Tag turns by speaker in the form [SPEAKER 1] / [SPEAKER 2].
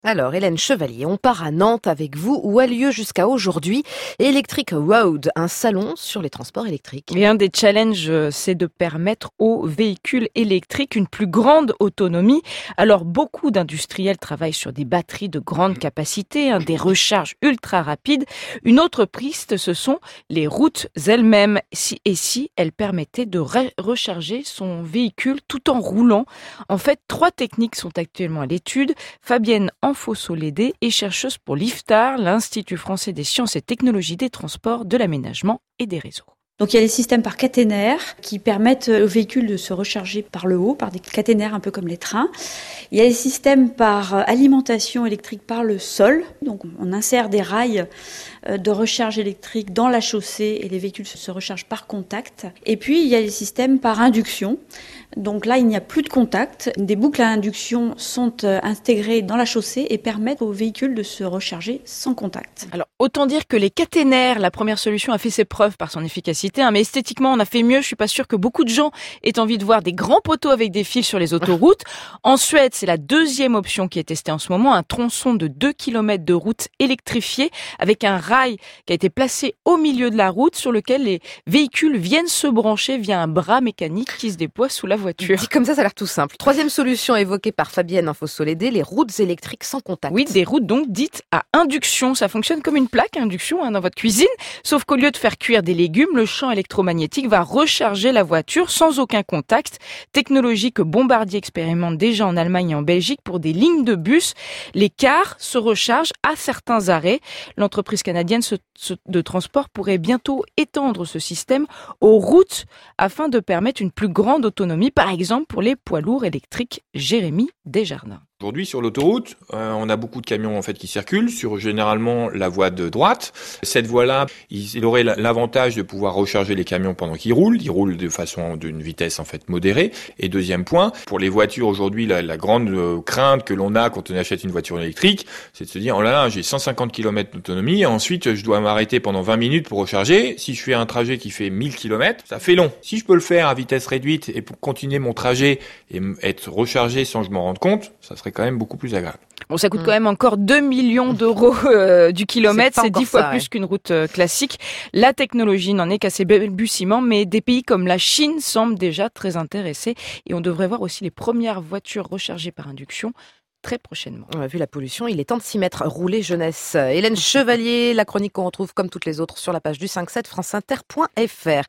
[SPEAKER 1] Alors, Hélène Chevalier, on part à Nantes avec vous, où a lieu jusqu'à aujourd'hui Electric Road, un salon sur les transports électriques.
[SPEAKER 2] Et un des challenges, c'est de permettre aux véhicules électriques une plus grande autonomie. Alors, beaucoup d'industriels travaillent sur des batteries de grande capacité, des recharges ultra rapides. Une autre piste, ce sont les routes elles-mêmes. Si elles permettaient de recharger son véhicule tout en roulant. En fait, 3 techniques sont actuellement à l'étude. Fabienne Anfosso-Lédé est chercheuse pour l'IFTAR, l'Institut français des sciences et technologies des transports, de l'aménagement et des réseaux.
[SPEAKER 3] Donc il y a les systèmes par caténaire qui permettent aux véhicules de se recharger par le haut, par des caténaires un peu comme les trains. Il y a les systèmes par alimentation électrique par le sol. Donc on insère des rails de recharge électrique dans la chaussée et les véhicules se rechargent par contact. Et puis il y a les systèmes par induction. Donc là, il n'y a plus de contact. Des boucles à induction sont intégrées dans la chaussée et permettent aux véhicules de se recharger sans contact.
[SPEAKER 2] Alors, autant dire que les caténaires, la première solution, a fait ses preuves par son efficacité, mais esthétiquement, on a fait mieux. Je suis pas sûre que beaucoup de gens aient envie de voir des grands poteaux avec des fils sur les autoroutes. En Suède, c'est la deuxième option qui est testée en ce moment, un tronçon de 2 km de route électrifiée avec un rail qui a été placé au milieu de la route sur lequel les véhicules viennent se brancher via un bras mécanique qui se déploie sous la voiture.
[SPEAKER 1] Dit comme ça a l'air tout simple. Troisième solution évoquée par Fabienne Anfosso-Lédé, les routes électriques sans contact.
[SPEAKER 2] Oui, des routes donc dites à induction. Ça fonctionne comme une plaque à induction dans votre cuisine, sauf qu'au lieu de faire cuire des légumes, le champ électromagnétique va recharger la voiture sans aucun contact. Technologie que Bombardier expérimente déjà en Allemagne et en Belgique pour des lignes de bus. Les cars se rechargent à certains arrêts. L'entreprise canadienne de transport pourrait bientôt étendre ce système aux routes afin de permettre une plus grande autonomie, par exemple pour les poids lourds électriques. Jérémy Desjardins.
[SPEAKER 4] Aujourd'hui, sur l'autoroute, on a beaucoup de camions en fait qui circulent sur généralement la voie de droite. Cette voie-là, il aurait l'avantage de pouvoir recharger les camions pendant qu'ils roulent. Ils roulent de façon d'une vitesse en fait modérée. Et deuxième point, pour les voitures aujourd'hui, la grande crainte que l'on a quand on achète une voiture électrique, c'est de se dire oh là là, j'ai 150 km d'autonomie et ensuite je dois m'arrêter pendant 20 minutes pour recharger. Si je fais un trajet qui fait 1000 km, ça fait long. Si je peux le faire à vitesse réduite et pour continuer mon trajet et être rechargé sans que je m'en rende compte, ça serait quand même beaucoup plus agréable.
[SPEAKER 2] Bon, ça coûte quand même encore 2 millions d'euros du kilomètre, c'est 10 fois plus qu'une route classique. La technologie n'en est qu'à ses balbutiements, mais des pays comme la Chine semblent déjà très intéressés et on devrait voir aussi les premières voitures rechargées par induction très prochainement.
[SPEAKER 1] On a vu la pollution, il est temps de s'y mettre. Rouler jeunesse. Hélène Chevalier, la chronique qu'on retrouve comme toutes les autres sur la page du 5-7 franceinter.fr.